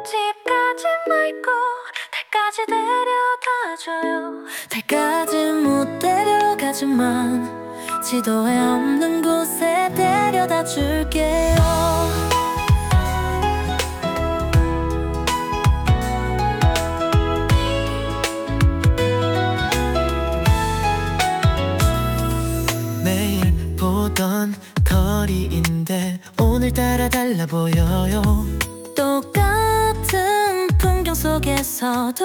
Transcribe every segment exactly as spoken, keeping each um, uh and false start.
집까지 말고 달까지 데려다줘요. 달까지 못 데려가지만 지도에 없는 곳에 데려다 줄게요. 매일 보던 거리인데 오늘따라 달라 보여요. 똑같은 풍경 속에서도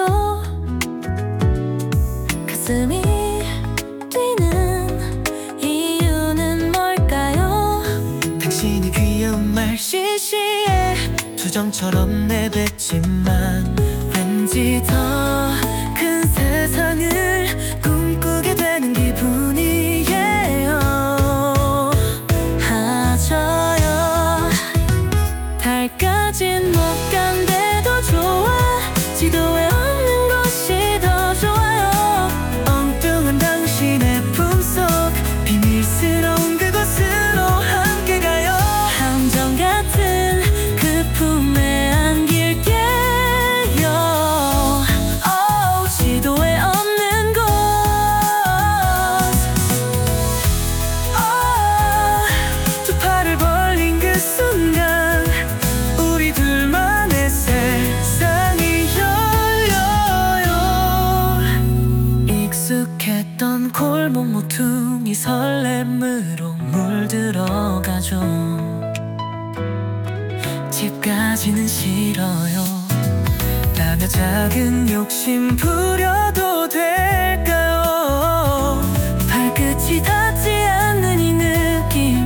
가슴이 뛰는 이유는 뭘까요? 당신이 귀여운 말 시시해 투정처럼 내뱉지만 왠지 더 큰 세상을 꿈꾸게 되는 기분이에요. 하져요. 달까진 못 간대도 좋아. 지도에 없는 곳이 더 좋아요. 엉뚱한 당신의 품속 비밀스러운 그곳으로 함께 가요. 함정 같은 그 품에 안길게요. oh, 지도에 없는 곳. oh, 두 팔을 벌린 그 순간 우리 둘만의 세상이 열려요. 익숙했던 골목 모퉁이 설렘으로 물들어가죠. 집까지는 싫어요. 나며 작은 욕심 부려도 될까요? 발끝이 닿지 않는 이 느낌,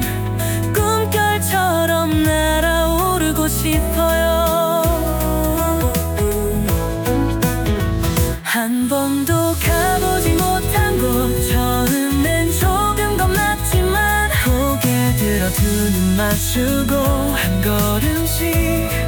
꿈결처럼 날아오르고 싶어요. 한 번도 가보지 못한 곳, 처음엔 조금 겁났지만 고개 들어 두 눈 맞추고 한 걸음씩